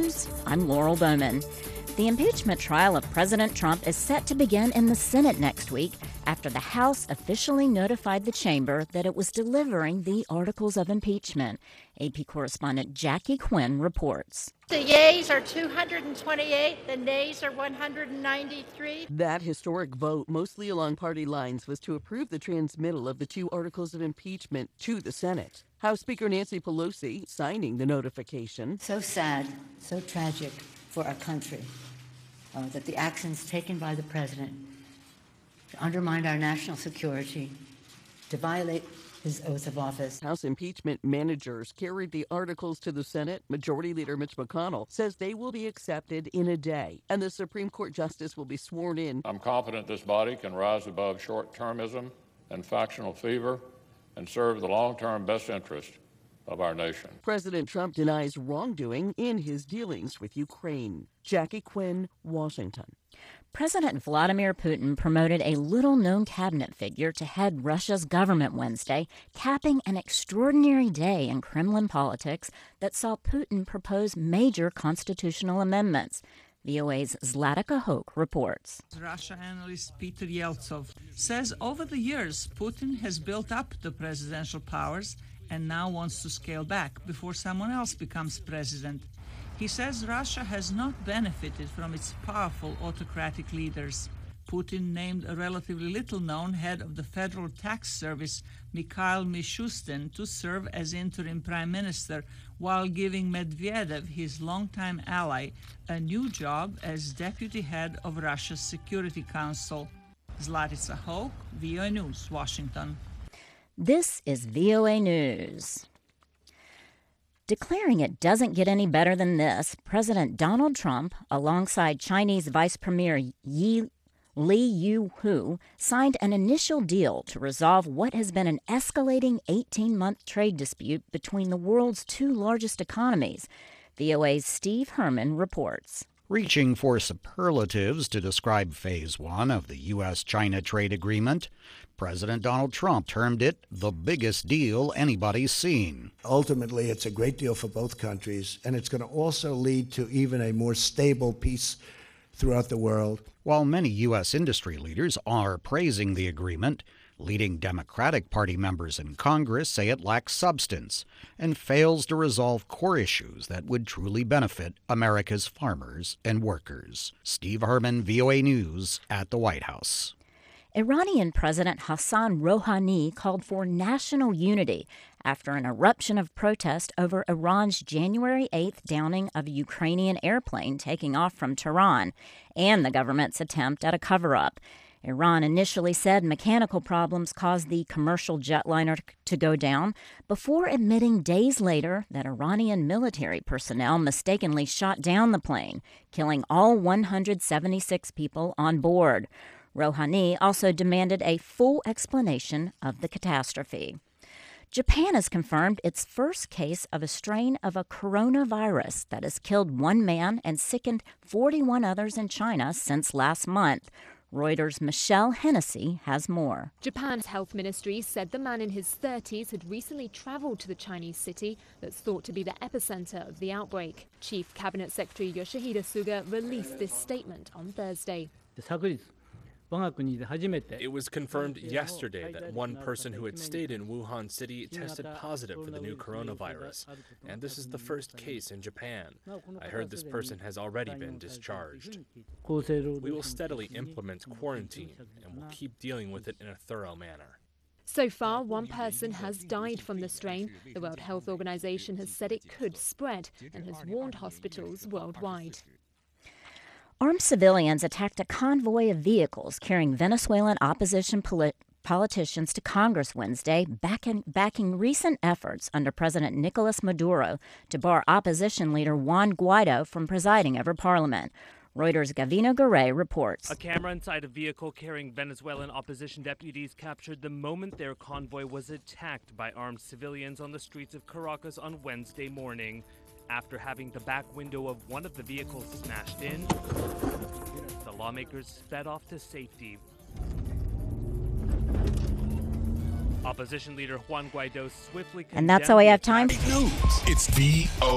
News, I'm Laurel Bowman. The impeachment trial of President Trump is set to begin in the Senate next week after the House officially notified the chamber that it was delivering the articles of impeachment. AP correspondent Jackie Quinn reports. The yeas are 228, the nays are 193. That historic vote, mostly along party lines, was to approve the transmittal of the two articles of impeachment to the Senate. House Speaker Nancy Pelosi signing the notification. So sad, so tragic for our country that the actions taken by the president to undermine our national security, to violate his oath of office. House impeachment managers carried the articles to the Senate. Majority Leader Mitch McConnell says they will be accepted in a day, and the Supreme Court justice will be sworn in. I'm confident this body can rise above short-termism and factional fever and serve the long-term best interest of our nation. President Trump denies wrongdoing in his dealings with Ukraine. Jackie Quinn, Washington. President Vladimir Putin promoted a little-known cabinet figure to head Russia's government Wednesday, capping an extraordinary day in Kremlin politics that saw Putin propose major constitutional amendments. VOA's Zlatica Hoke reports. Russia analyst Peter Yeltsov says over the years, Putin has built up the presidential powers and now wants to scale back before someone else becomes president. He says Russia has not benefited from its powerful autocratic leaders. Putin named a relatively little-known head of the Federal Tax Service, Mikhail Mishustin, to serve as interim prime minister, while giving Medvedev, his longtime ally, a new job as deputy head of Russia's Security Council. Zlatica Hoke, VOA News, Washington. This is VOA News. Declaring it doesn't get any better than this, President Donald Trump, alongside Chinese Vice Premier Li Yuhu, signed an initial deal to resolve what has been an escalating 18-month trade dispute between the world's two largest economies. VOA's Steve Herman reports. Reaching for superlatives to describe Phase 1 of the U.S.-China trade agreement, President Donald Trump termed it the biggest deal anybody's seen. Ultimately, it's a great deal for both countries, and it's going to also lead to even a more stable peace throughout the world. While many U.S. industry leaders are praising the agreement, leading Democratic Party members in Congress say it lacks substance and fails to resolve core issues that would truly benefit America's farmers and workers. Steve Herman, VOA News, at the White House. Iranian President Hassan Rouhani called for national unity after an eruption of protest over Iran's January 8th downing of a Ukrainian airplane taking off from Tehran and the government's attempt at a cover-up. Iran initially said mechanical problems caused the commercial jetliner to go down before admitting days later that Iranian military personnel mistakenly shot down the plane, killing all 176 people on board. Rouhani also demanded a full explanation of the catastrophe. Japan has confirmed its first case of a strain of a coronavirus that has killed one man and sickened 41 others in China since last month. Reuters' Michelle Hennessy has more. Japan's health ministry said the man in his 30s had recently traveled to the Chinese city that's thought to be the epicenter of the outbreak. Chief Cabinet Secretary Yoshihide Suga released this statement on Thursday. It was confirmed yesterday that one person who had stayed in Wuhan City tested positive for the new coronavirus, and this is the first case in Japan. I heard this person has already been discharged. We will steadily implement quarantine, and will keep dealing with it in a thorough manner. So far, one person has died from the strain. The World Health Organization has said it could spread and has warned hospitals worldwide. Armed civilians attacked a convoy of vehicles carrying Venezuelan opposition politicians to Congress Wednesday, backing recent efforts under President Nicolas Maduro to bar opposition leader Juan Guaido from presiding over Parliament. Reuters' Gavino Garay reports. A camera inside a vehicle carrying Venezuelan opposition deputies captured the moment their convoy was attacked by armed civilians on the streets of Caracas on Wednesday morning. After having the back window of one of the vehicles smashed in, the lawmakers sped off to safety. Opposition leader Juan Guaido swiftly condemned. And that's all I have time for. It's VOA.